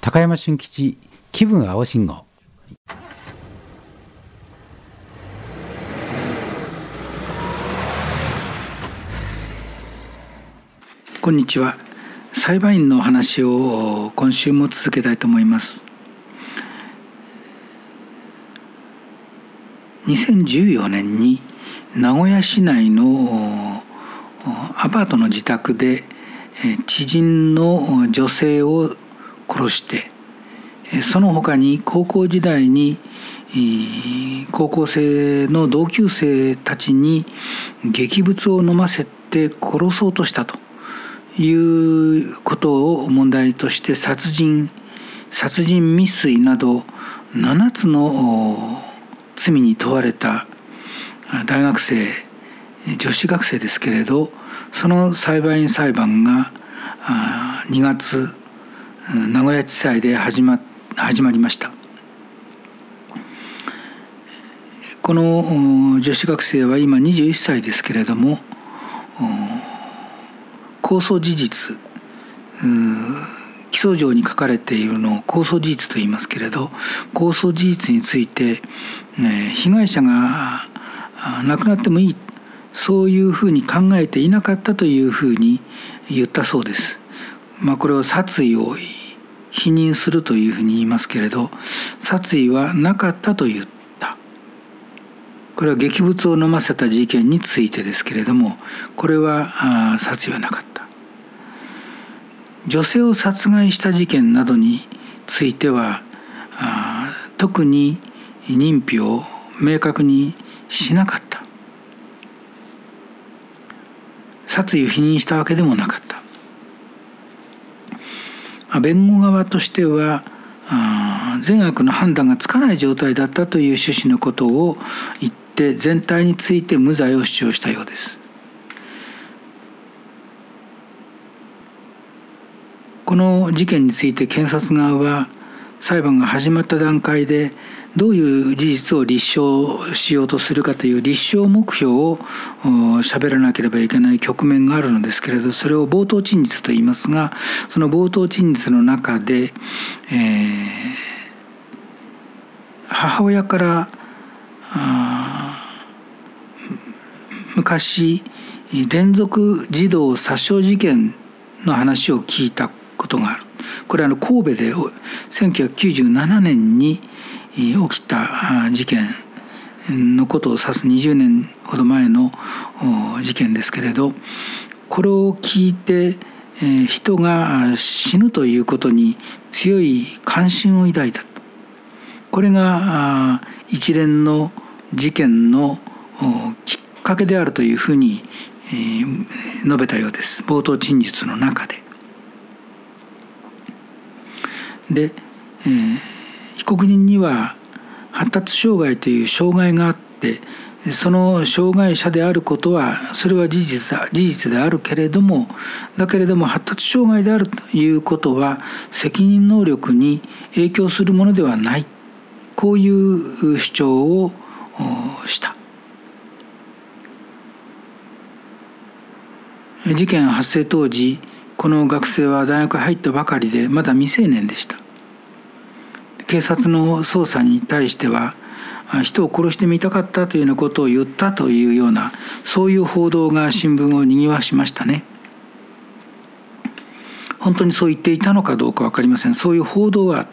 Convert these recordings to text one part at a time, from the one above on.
高山俊吉気分青信号。 こんにちは。裁判員の話を今週も続けたいと思います。2014年に名古屋市内のアパートの自宅で知人の女性を殺して、その他に高校時代に高校生の同級生たちに劇物を飲ませて殺そうとしたということを問題として殺人未遂など7つの罪に問われた大学生女子学生ですけれど、その裁判員裁判が2月名古屋地裁で始まりました。この女子学生は今21歳ですけれども、公訴事実、起訴状に書かれているのを公訴事実と言いますけれど、公訴事実について、被害者が亡くなってもいい、そういうふうに考えていなかったというふうに言ったそうです。これを殺意を否認するというふうに言いますけれど、殺意はなかったと言った。これは劇物を飲ませた事件についてですけれども、これは殺意はなかった。女性を殺害した事件などについては特に認否を明確にしなかった。殺意を否認したわけでもなかった。弁護側としては善悪の判断がつかない状態だったという趣旨のことを言って全体について無罪を主張したようです。この事件について検察側は裁判が始まった段階でどういう事実を立証しようとするかという立証目標を喋らなければいけない局面があるのですけれど、それを冒頭陳述と言いますが、その冒頭陳述の中で、母親から昔連続児童殺傷事件の話を聞いたことがある。これは神戸で1997年に起きた事件のことを指す20年ほど前の事件ですけれど、これを聞いて人が死ぬということに強い関心を抱いた。これが一連の事件のきっかけであるというふうに述べたようです。冒頭陳述の中で。で、被告人には発達障害という障害があって、その障害者であることはそれは事実であるけれども、だけれども発達障害であるということは責任能力に影響するものではない、こういう主張をした。事件発生当時、この学生は大学入ったばかりでまだ未成年でした。警察の捜査に対しては人を殺してみたかったというようなことを言ったというような、そういう報道が新聞を賑わしましたね。本当にそう言っていたのかどうか分かりません。そういう報道はあった。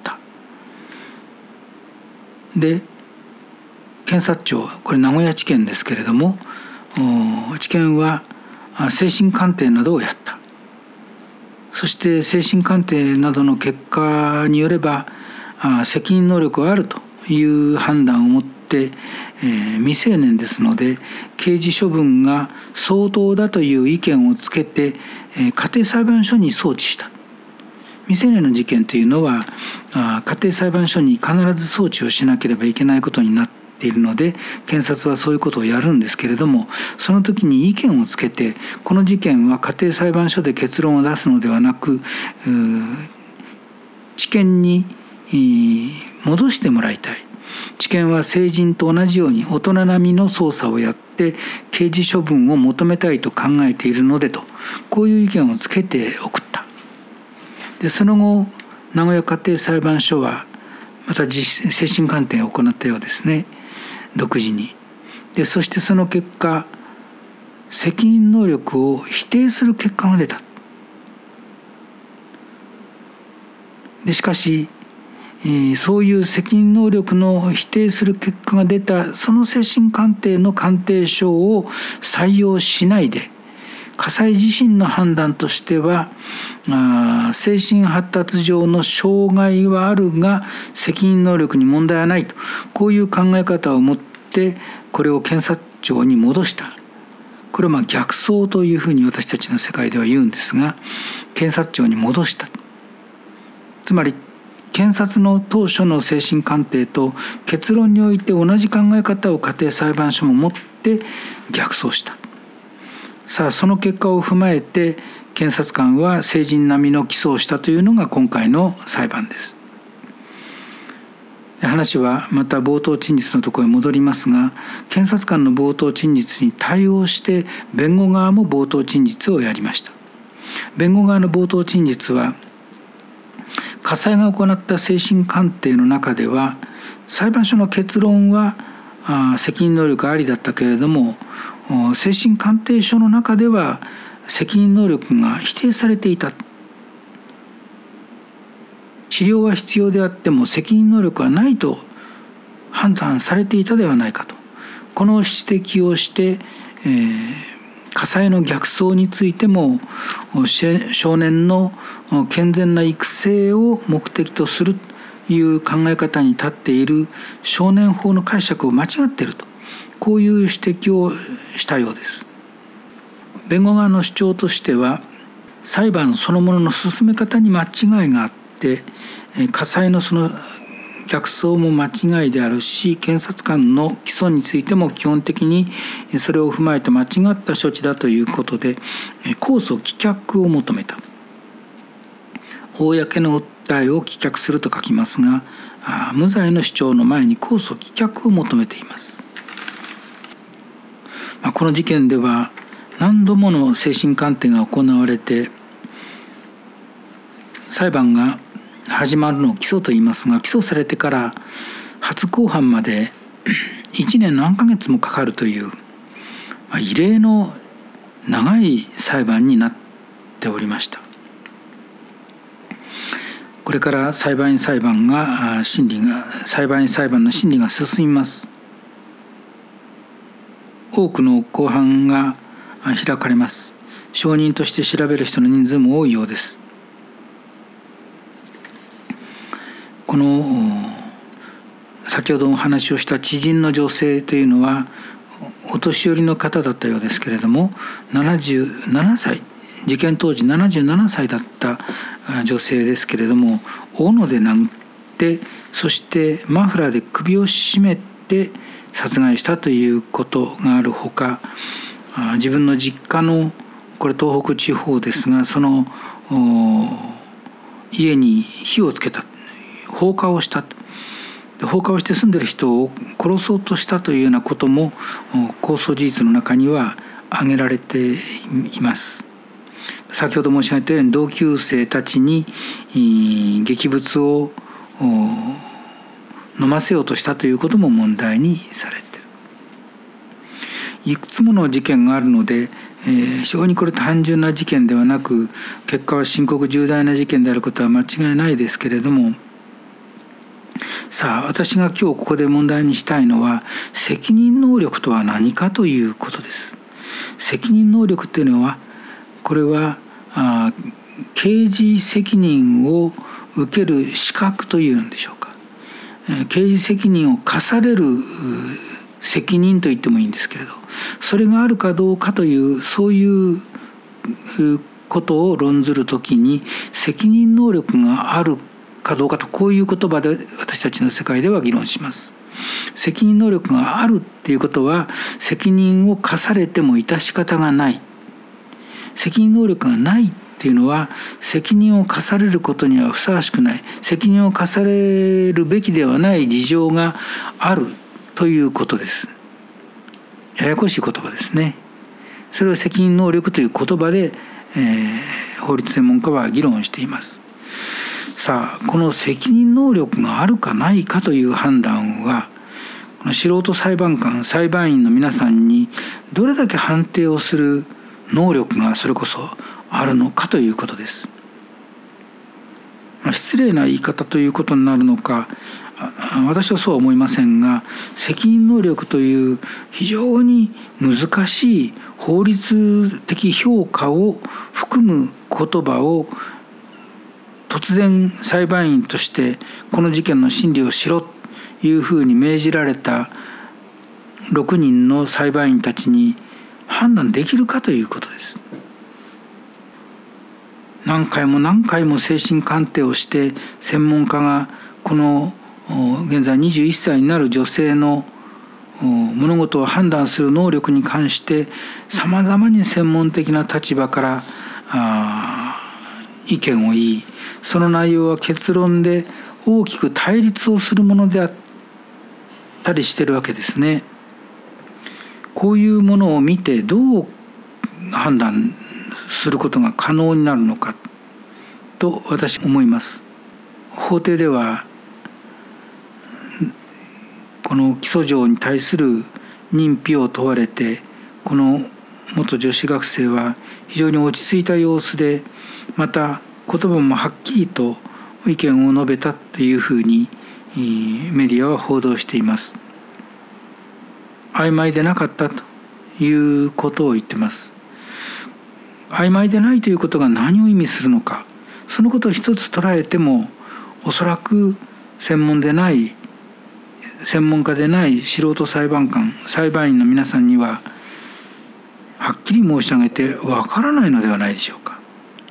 で、検察庁、これ名古屋地検ですけれども、地検は精神鑑定などをやった。そして精神鑑定などの結果によれば責任能力があるという判断をもって、未成年ですので刑事処分が相当だという意見をつけて、家庭裁判所に送致した。未成年の事件というのは家庭裁判所に必ず送致をしなければいけないことになっているので、検察はそういうことをやるんですけれども、その時に意見をつけて、この事件は家庭裁判所で結論を出すのではなく地検に戻してもらいたい。地検は成人と同じように大人並みの捜査をやって刑事処分を求めたいと考えているのでと、こういう意見をつけて送った。でその後名古屋家庭裁判所はまた精神鑑定を行ったようですね、独自に。でそしてその結果、責任能力を否定する結果が出た。でしかし、そういう責任能力の否定する結果が出たその精神鑑定の鑑定書を採用しないで、家裁自身の判断としては、精神発達上の障害はあるが責任能力に問題はないと、こういう考え方を持ってこれを検察庁に戻した。これは逆送というふうに私たちの世界では言うんですが、検察庁に戻した。つまり検察の当初の精神鑑定と結論において同じ考え方を家庭裁判所も持って逆送した。さあその結果を踏まえて検察官は成人並みの起訴をしたというのが今回の裁判です。話はまた冒頭陳述のところへ戻りますが、検察官の冒頭陳述に対応して弁護側も冒頭陳述をやりました。弁護側の冒頭陳述は、家裁が行った精神鑑定の中では裁判所の結論は責任能力ありだったけれども、精神鑑定書の中では責任能力が否定されていた。治療は必要であっても責任能力はないと判断されていたではないかと、この指摘をして、家裁の逆送についても少年の健全な育成を目的とするという考え方に立っている少年法の解釈を間違っていると、こういう指摘をしたようです。弁護側の主張としては、裁判そのものの進め方に間違いがあって、家裁のその逆送も間違いであるし、検察官の起訴についても基本的にそれを踏まえて間違った処置だということで、控訴棄却を求めた。公の訴えを棄却すると書きますが、無罪の主張の前に控訴棄却を求めています。この事件では何度もの精神鑑定が行われて、裁判が始まるのを起訴と言いますが、起訴されてから初公判まで1年何ヶ月もかかるという、異例の長い裁判になっておりました。これから裁判員裁判の審理が進みます。多くの公判が開かれます。証人として調べる人の人数も多いようです。この先ほどお話をした知人の女性というのはお年寄りの方だったようですけれども、77歳、事件当時77歳だった女性ですけれども、斧で殴って、そしてマフラーで首を絞めて殺害したということがあるほか、自分の実家の、これ東北地方ですが、その家に火をつけた、放火をした、放火をして住んでいる人を殺そうとしたというようなことも公訴事実の中には挙げられています。先ほど申し上げたように同級生たちに劇物を飲ませようとしたということも問題にされている。いくつもの事件があるので、非常にこれ単純な事件ではなく、結果は深刻重大な事件であることは間違いないですけれども、さあ私が今日ここで問題にしたいのは、責任能力とは何かということです。責任能力というのは、これは刑事責任を受ける資格というんでしょうか。刑事責任を課される責任と言ってもいいんですけれど、それがあるかどうかという、そういうことを論ずるときに、責任能力があるかどうかと、こういう言葉で私たちの世界では議論します。責任能力があるっていうことは、責任を課されても致し方がない。責任能力がないっていうのは、責任を課されることにはふさわしくない、責任を課されるべきではない事情があるということです。ややこしい言葉ですね。それを責任能力という言葉で、法律専門家は議論しています。 さあこの責任能力があるかないかという判断は、この素人裁判官裁判員の皆さんにどれだけ判定をする能力がそれこそあるのかということです。失礼な言い方ということになるのか、私はそうは思いませんが、責任能力という非常に難しい法律的評価を含む言葉を突然裁判員としてこの事件の審理をしろというふうに命じられた6人の裁判員たちに判断できるかということです。何回も何回も精神鑑定をして専門家がこの現在21歳になる女性の物事を判断する能力に関してさまざまに専門的な立場から意見を言い、その内容は結論で大きく対立をするものであったりしているわけですね。こういうものを見てどう判断することが可能になるのかと私は思います。法廷ではこの起訴状に対する認否を問われて、この元女子学生は非常に落ち着いた様子で、また言葉もはっきりと意見を述べたというふうにメディアは報道しています。曖昧でなかったということを言ってます。曖昧でないということが何を意味するのか、そのことを一つ捉えても、おそらく専門家でない素人裁判官裁判員の皆さんにははっきり申し上げてわからないのではないでしょうか。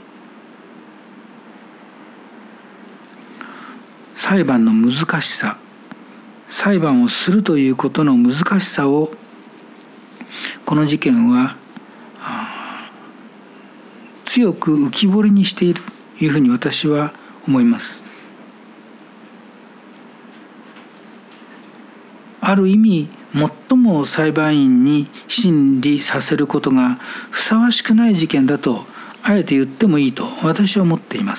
裁判の難しさ、裁判をするということの難しさをこの事件は強く浮き彫りにしているというふうに私は思います。ある意味最も裁判員に審理させることがふさわしくない事件だとあえて言ってもいいと私は思っています。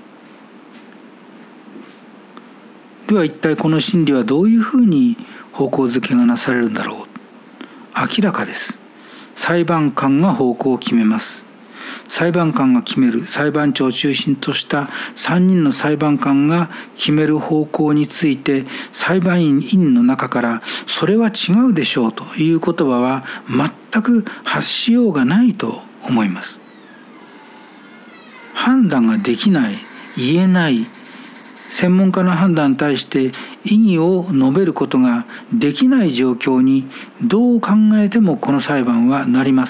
では一体この審理はどういうふうに方向づけがなされるんだろう。明らかです。裁判官が方向を決めます。裁判官が決める、裁判長を中心とした3人の裁判官が決める方向について、裁判員の中からそれは違うでしょうという言葉は全く発しようがないと思います。判断ができない、言えない、専門家の判断に対して異議を述べることができない状況にどう考えてもこの裁判はなります。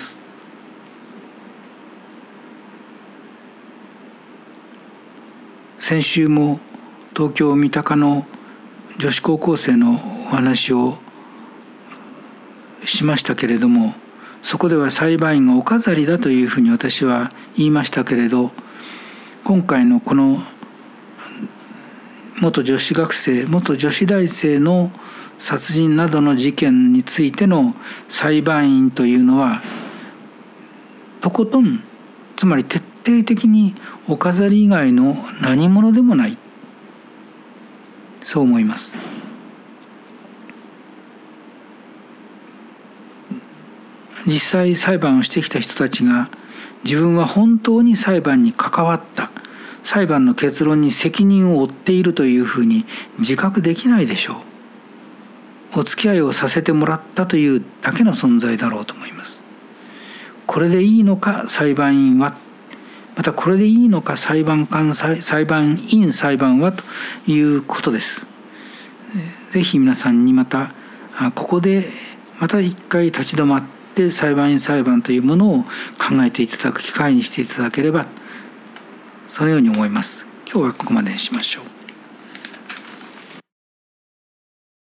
先週も東京三鷹の女子高校生のお話をしましたけれども、そこでは裁判員がお飾りだというふうに私は言いましたけれど、今回のこの元女子学生、元女子大生の殺人などの事件についての裁判員というのはとことん、つまり徹底的にお飾り以外の何者でもない、そう思います。実際裁判をしてきた人たちが自分は本当に裁判に関わった、裁判の結論に責任を負っているというふうに自覚できないでしょう。お付き合いをさせてもらったというだけの存在だろうと思います。これでいいのか裁判員は、またこれでいいのか裁判官、裁判員、裁判はということです。ぜひ皆さんにまたここでまた一回立ち止まって裁判員裁判というものを考えていただく機会にしていただければ、そのように思います。今日はここまでにしましょう。